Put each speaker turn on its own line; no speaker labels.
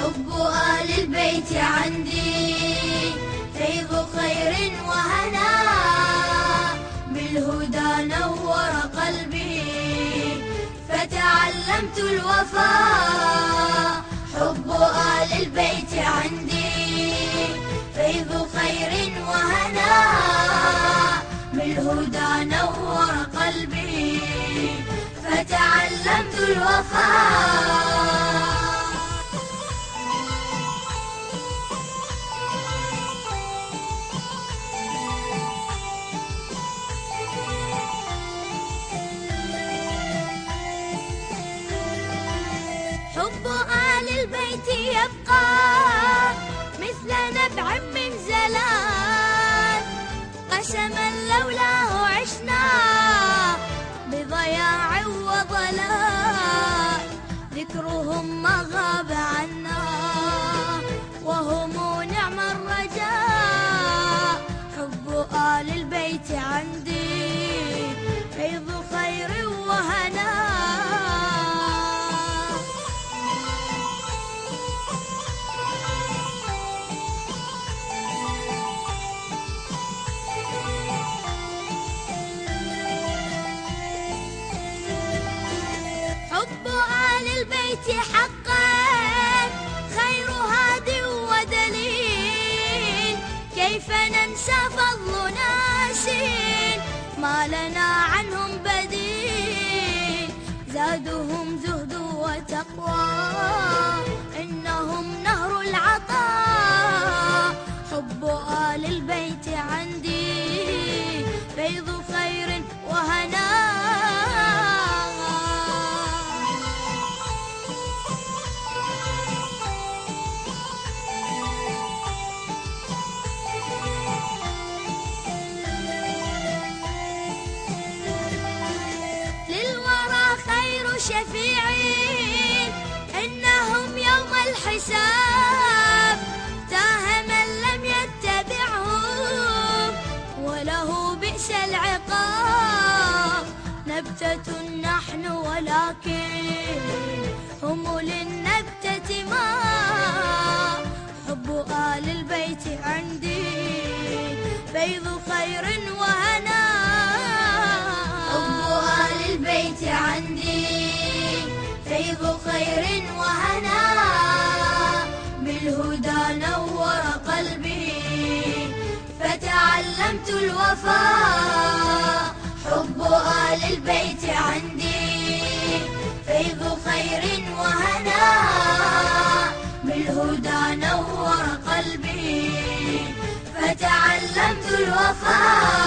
حب آل البيت عندي فيض خير وهنا، بالهدى نور قلبي فتعلمت الوفاء. حب آل البيت عندي فيض خير وهنا، بالهدى نور قلبي فتعلمت الوفاء. حب آل البيت يبقى مثل نبع من زلال، قسما لولاه عشنا بضياع وضلال. ذكرهم ما غاب عنا وهم نعم الرجاء. حب آل البيت عندي فيض خير وهنا. حب آل البيت حقا خير هاد ودليل، كيف ننسى فضل ناس ما لنا عنهم بديل. زادهم زهد وتقوى إنهم نهر العطاء. حب آل البيت عندي فيض خير وهنا. شفيعين إنهم يوم الحساب تاه من لم يتبعهم وله بئس العقاب. نبتة نحن ولكن هم للنبتة ماء. حب آل البيت عندي فيض خير وهنا. حب آل البيت عندي فيض خير وهنا، بالهدى نور قلبي فتعلمت الوفاء. حب آل البيت عندي فيض خير وهنا، بالهدى نور قلبي فتعلمت الوفاء.